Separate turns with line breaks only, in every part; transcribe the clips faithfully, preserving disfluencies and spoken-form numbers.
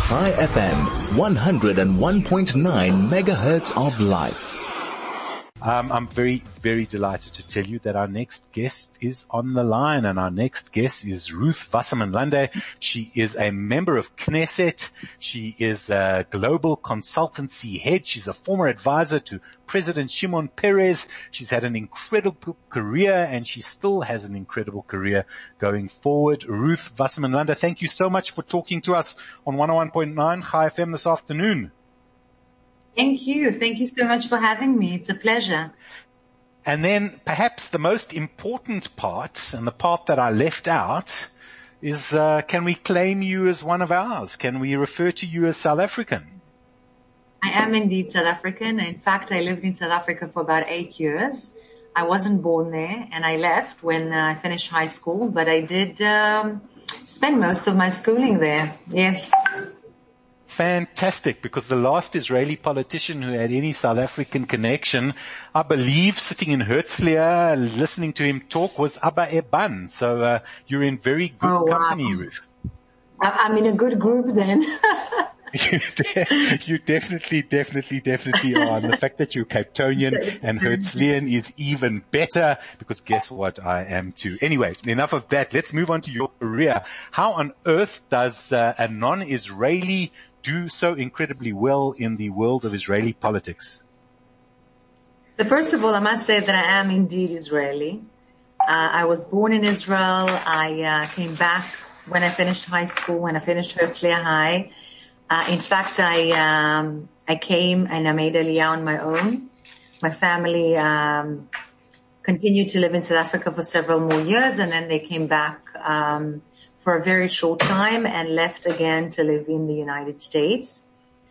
Chai F M, one oh one point nine megahertz of life.
Um, I'm very, very delighted to tell you that our next guest is on the line, and our next guest is Ruth Wasserman Lande. She is a member of Knesset. She is a global consultancy head. She's a former advisor to President Shimon Peres. She's had an incredible career, and she still has an incredible career going forward. Ruth Wasserman Lande, thank you so much for talking to us on one oh one point nine Chai F M this afternoon.
Thank you. Thank you so much for having me. It's a pleasure.
And then perhaps the most important part, and the part that I left out, is uh, can we claim you as one of ours? Can we refer to you as South African?
I am indeed South African. In fact, I lived in South Africa for about eight years. I wasn't born there, and I left when uh, I finished high school, but I did um, spend most of my schooling there. Yes.
Fantastic, because the last Israeli politician who had any South African connection, I believe, sitting in Herzliya, listening to him talk, was Abba Eban. So uh, you're in very good
oh,
company,
wow.
Ruth.
I'm in a good group then.
you, de- you definitely, definitely, definitely are. And the fact that you're Cape Townian and Herzliyan is even better, because guess what? I am too. Anyway, enough of that. Let's move on to your career. How on earth does uh, a non-Israeli do so incredibly well in the world of Israeli politics?
So first of all, I must say that I am indeed Israeli. Uh, I was born in Israel. I uh, came back when I finished high school, when I finished Herzliya High. Uh, in fact, I um, I came and I made Aliyah on my own. My family um, continued to live in South Africa for several more years, and then they came back um for a very short time and left again to live in the United States.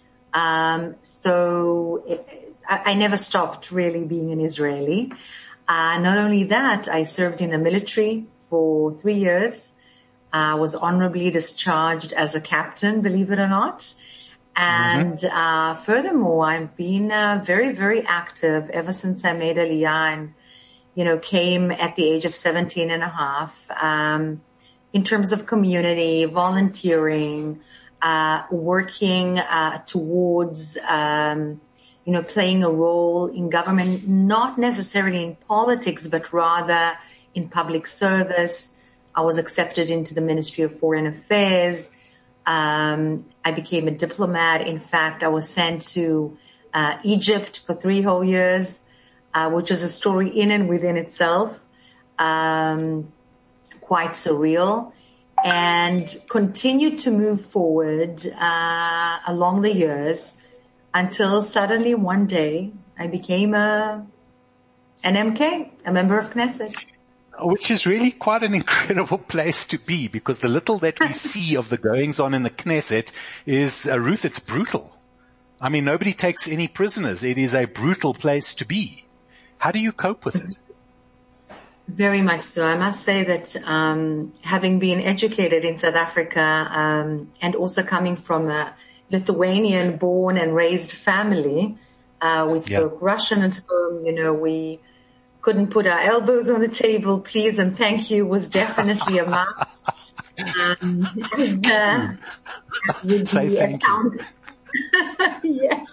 Um, so it, I, I never stopped really being an Israeli. Uh, not only that, I served in the military for three years. I uh, was honorably discharged as a captain, believe it or not. And mm-hmm. uh, furthermore, I've been uh, very, very active ever since I made Aliyah and, you know, came at the age of seventeen and a half. Um, in terms of community, volunteering, uh, working, uh, towards, um, you know, playing a role in government, not necessarily in politics, but rather in public service. I was accepted into the Ministry of Foreign Affairs. Um, I became a diplomat. In fact, I was sent to, uh, Egypt for three whole years, uh, which is a story in and within itself. Um, quite surreal, and continued to move forward uh along the years until suddenly one day I became a an M K, a member of Knesset.
Which is really quite an incredible place to be, because the little that we see of the goings on in the Knesset is, uh, Ruth, it's brutal. I mean, nobody takes any prisoners. It is a brutal place to be. How do you cope with it?
Very much so. I must say that um having been educated in South Africa um and also coming from a Lithuanian born and raised family, uh we spoke yeah. Russian at home. You know, we couldn't put our elbows on the table. Please and thank you was definitely a must. um and, uh, as would
Say
be
thank you.
Yes.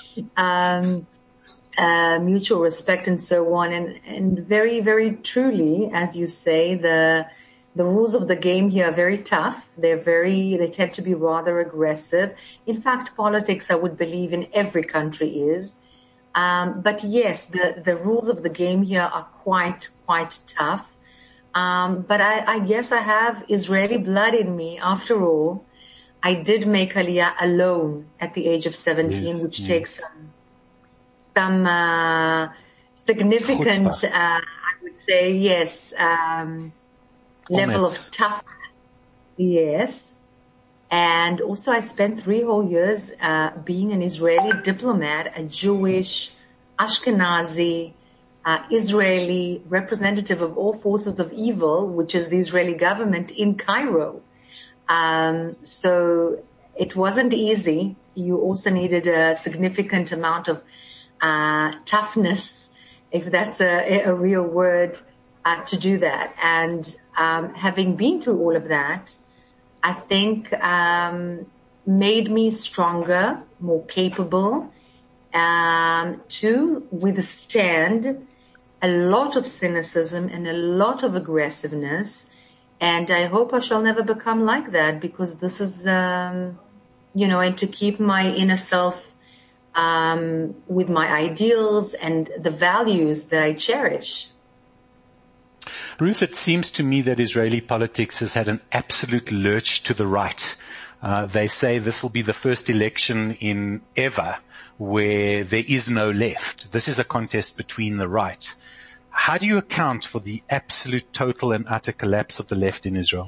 Um Uh, mutual respect and so on, and, and very, very truly, as you say, the, the rules of the game here are very tough. They're very, they tend to be rather aggressive. In fact, politics, I would believe, in every country is. Um, but yes, the, the rules of the game here are quite, quite tough. Um, but I, I guess I have Israeli blood in me after all. I did make Aliyah alone at the age of seventeen, yes, which yes. takes some some uh significant, uh I would say, yes, um level of toughness. Yes. And also I spent three whole years uh being an Israeli diplomat, a Jewish, Ashkenazi, uh Israeli representative of all forces of evil, which is the Israeli government in Cairo. Um so it wasn't easy. You also needed a significant amount of Uh, toughness, if that's a, a real word, uh, to do that. And, um, having been through all of that, I think, um, made me stronger, more capable, um, to withstand a lot of cynicism and a lot of aggressiveness. And I hope I shall never become like that, because this is, um, you know, and to keep my inner self, um, with my ideals and the values that I cherish.
Ruth, it seems to me that Israeli politics has had an absolute lurch to the right. Uh, they say this will be the first election in ever where there is no left. This is a contest between the right. How do you account for the absolute total and utter collapse of the left in Israel?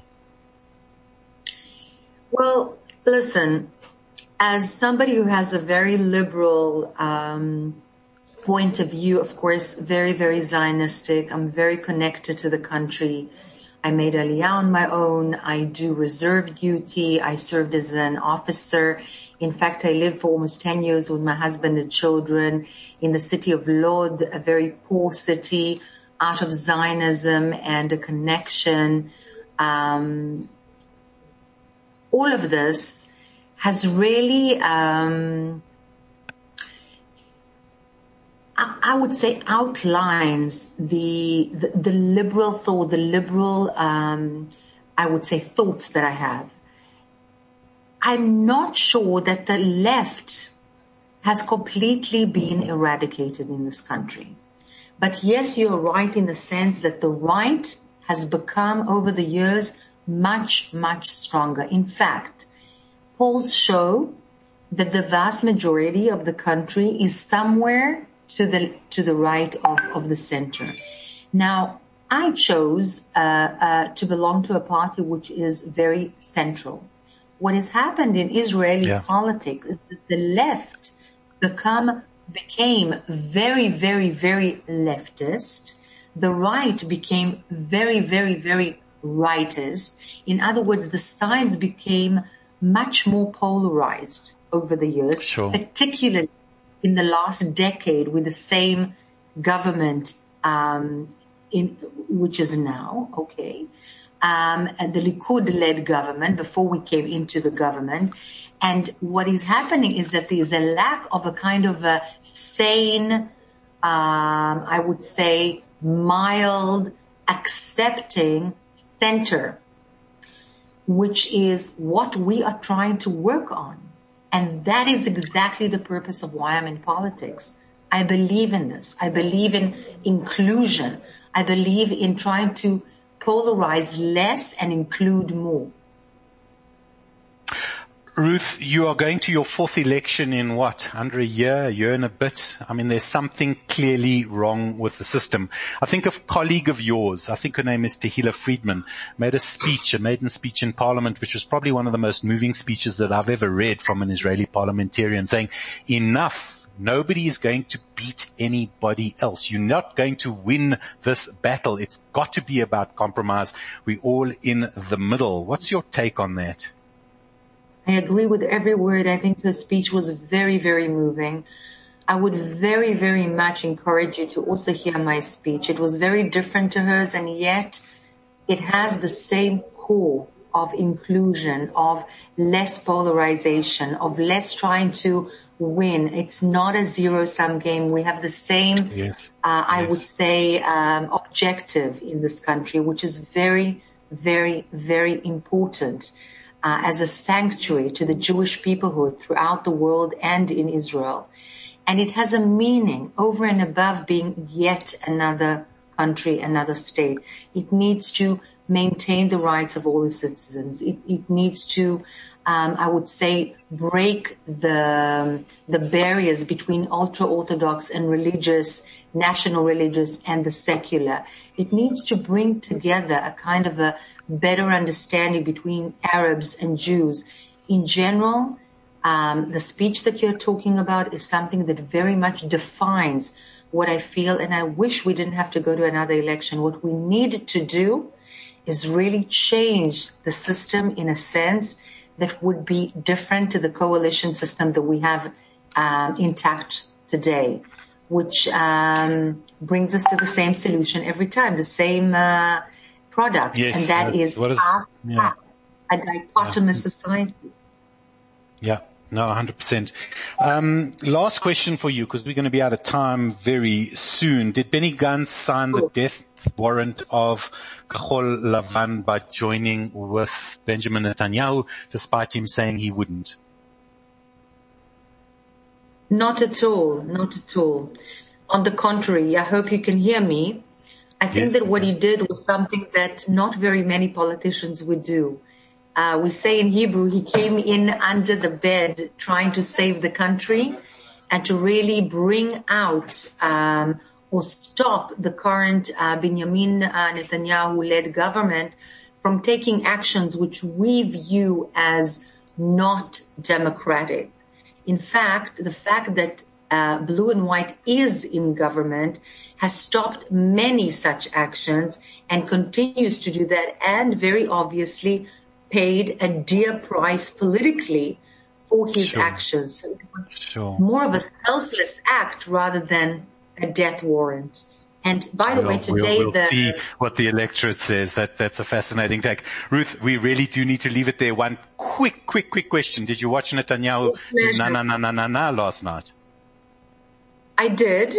Well, listen, as somebody who has a very liberal um, point of view, of course, very, very Zionistic, I'm very connected to the country. I made Aliyah on my own. I do reserve duty. I served as an officer. In fact, I lived for almost ten years with my husband and children in the city of Lod, a very poor city, out of Zionism and a connection. Um, all of this has really, um, I, I would say, outlines the, the the liberal thought, the liberal, um, I would say, thoughts that I have. I'm not sure that the left has completely been eradicated in this country. But yes, you're right in the sense that the right has become over the years much, much stronger. In fact, polls show that the vast majority of the country is somewhere to the, to the right of, of the center. Now, I chose, uh, uh, to belong to a party which is very central. What has happened in Israeli yeah. politics is that the left become, became very, very, very leftist. The right became very, very, very rightist. In other words, the sides became much more polarized over the years,
sure.
particularly in the last decade with the same government, um, in, which is now, okay. Um, and the Likud-led government before we came into the government. And what is happening is that there is a lack of a kind of a sane, um, I would say, mild, accepting center, which is what we are trying to work on. And that is exactly the purpose of why I'm in politics. I believe in this. I believe in inclusion. I believe in trying to polarize less and include more.
Ruth, you are going to your fourth election in what? Under a year, a year and a bit? I mean, there's something clearly wrong with the system. I think a colleague of yours, I think her name is Tehila Friedman, made a speech, a maiden speech in Parliament, which was probably one of the most moving speeches that I've ever read from an Israeli parliamentarian, saying, enough. Nobody is going to beat anybody else. You're not going to win this battle. It's got to be about compromise. We're all in the middle. What's your take on that?
I agree with every word. I think her speech was very, very moving. I would very, very much encourage you to also hear my speech. It was very different to hers, and yet it has the same core of inclusion, of less polarization, of less trying to win. It's not a zero-sum game. We have the same,
yes.
uh, I
yes.
would say, um, objective in this country, which is very, very, very important uh, as a sanctuary to the Jewish peoplehood throughout the world and in Israel. And it has a meaning over and above being yet another country, another state. It needs to maintain the rights of all the citizens. It, it needs to, um, I would say, break the the barriers between ultra-Orthodox and religious, national religious, and the secular. It needs to bring together a kind of a better understanding between Arabs and Jews. In general, um, the speech that you're talking about is something that very much defines what I feel, and I wish we didn't have to go to another election. What we need to do is really change the system in a sense that would be different to the coalition system that we have um, intact today, which um, brings us to the same solution every time, the same uh, product,
yes,
and that is,
what is
half,
yeah.
half, a dichotomous yeah. society.
Yeah. No, one hundred percent. Um, last question for you, because we're going to be out of time very soon. Did Benny Gantz sign the death warrant of Kahol Lavan by joining with Benjamin Netanyahu, despite him saying he wouldn't?
Not at all. Not at all. On the contrary, I hope you can hear me. I think yes, that what he did was something that not very many politicians would do. Uh, we say in Hebrew, he came in under the bed trying to save the country and to really bring out um, or stop the current uh, Benjamin uh, Netanyahu-led government from taking actions which we view as not democratic. In fact, the fact that uh, Blue and White is in government has stopped many such actions and continues to do that, and very obviously paid a dear price politically for his sure. actions. So it was sure. more of a selfless act rather than a death warrant. And by the
we'll,
way, today
we'll, we'll
the...
see what the electorate says. That, that's a fascinating take. Ruth, we really do need to leave it there. One quick, quick, quick question. Did you watch Netanyahu do na na na na na na last night?
I did.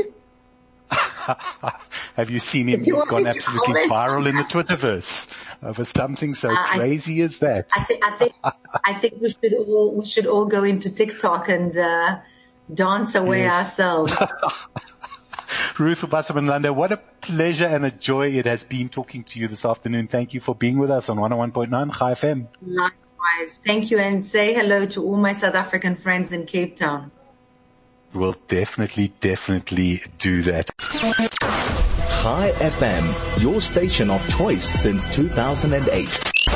Have you seen him? He's gone absolutely viral in the Twitterverse over something so uh, crazy
I,
as that.
I think, I think, I think we should all, we should all go into TikTok and, uh, dance away yes. ourselves.
Ruth Wasserman Lande, what a pleasure and a joy it has been talking to you this afternoon. Thank you for being with us on one oh one point nine Chai F M.
Likewise. Thank you, and say hello to all my South African friends in Cape Town.
We'll definitely, definitely do that.
Chai F M, your station of choice since two thousand eight.